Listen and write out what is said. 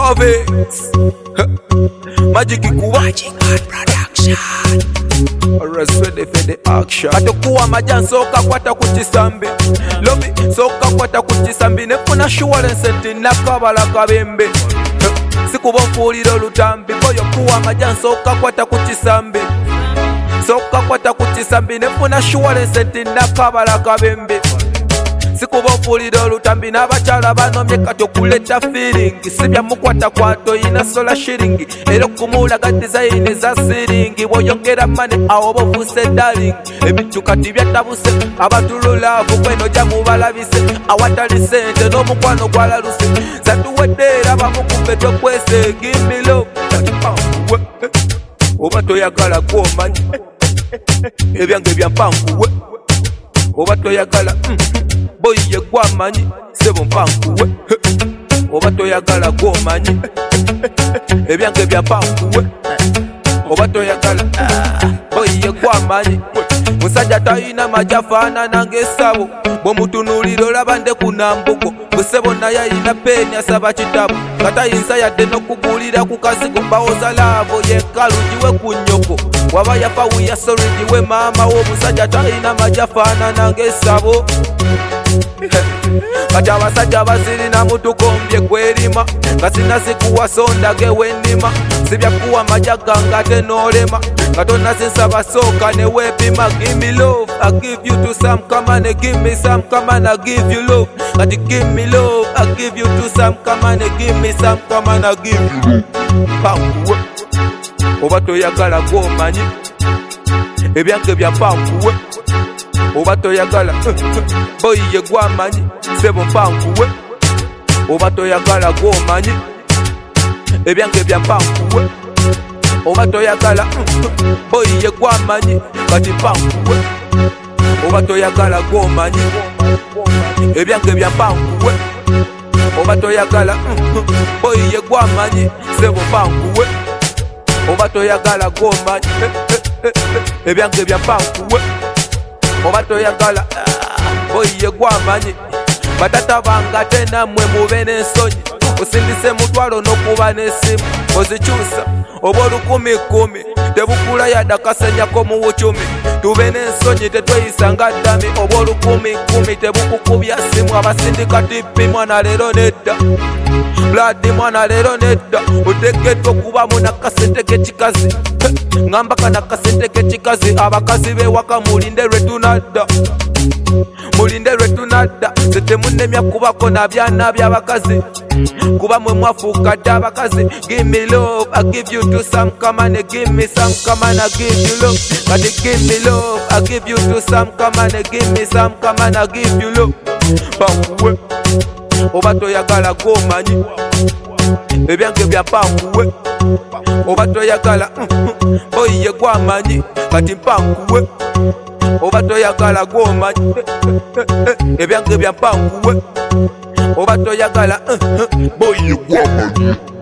Province Magic Ikuwa Magic Production Arrest ready for the action Katokuwa majan soka kwata kuchisambi Lobby soka kwata kuchisambi Nefuna assurance nti nakabala kabembe Sikuba mfuliro lutambi Boyo kuwa majan soka kwata kuchisambi Soka kwata kuchisambi Nefuna assurance nti nakabala kabembe Sikuba mfuliro lutambi N'abachala banomye kati kuleta feeling Sibya mukwata kwato ina sola shiringi Ero kumulaga design za siringi Boyongera mane awo bofuse darling Ebintu kati byatabuse abatulula Bukweno jamu balabise Awatali sente n'omukwano gwalaluse Zatuwedera bamukumbe tokwese Give me love Oba toyagala gwomanyi Ebyange byampankuwe Oba toyagala Boy ye gwamanyi sebo mpankuwe Oba toyagala gwomanyi Ebyange byampankuwe Oba toyagala Boy ye gwamanyi Musajja talina majafana nange sabo Bwomutunuliro labande kunambugo Busebo naye alina peni asaba kitabo Katayinza yadde n'okugulira ku kasigo Bawoza laavo yekalu giwe ku nnyoko Waba yafa wiya sorry giwe maama wo Musajja talina majafana nange sabo Kati abasajja basirina mutukombye kwerima Nga sinasikuwa sondage wennima Sibya kuwa majaga nga tenolema Katona sinsaba soka ne wepima Give me love, I give you to some Come on and give me some, come on I give you love Kati give me love, I give you to some Come on and give me some, come on I give you love Pankuwe Oba toyagala gwomanyi Ebyange bya pankuwe Oba toyagala Boy ye gwamanyi sebo mpankuwe Oba toyagala gwomanyi Ebyange bya mpankuwe Oba toyagala Boy ye gwamanyi kati mpankuwe Oba toyagala gwomanyi Ebyange bya mpankuwe Oba toyagala Boy ye gwamanyi sebo mpankuwe Oba toyagala gwomanyi Ebyange bya mpankuwe Oba toyagala Boy ye gwamanyi Batata banga tena mwe mube n'ensonyi Osindise mutwalo n'okuba n'essimu Ozikyusa oba olukumi kumi Tebukula yadda kasenyako mu bucumi Tube n'ensonyi tetweyisa nga ddami Oba olukumi kumi tebukukubya simu Abasindika tipi mwana lero nedda Blood mwana lero nedda Otegeddwa okubamu nakasente k'ekikazi Ngamba kanakasente k'ekikazi Abakazi b'ewaka mulinde lwe tunadda Mulinde lwe tunadda Tetemunnemya kubako na byana by'abakazi Kuba mwe mwafuuka dda abakazi Give me love, I give you to some Come on and give me some, come on I give you love Kati give me love, I give you to some Come on and give me some, come on I give you love Pankuwe Oba toyagala gwomanyi Ebyange bya pankuwe Oba toyagala Boy ye gwamanyi kati mpankuwe Oba toyagala gwomanyi Ebyange bya mpankuwe Oba toyagala Boy ye gwamanyi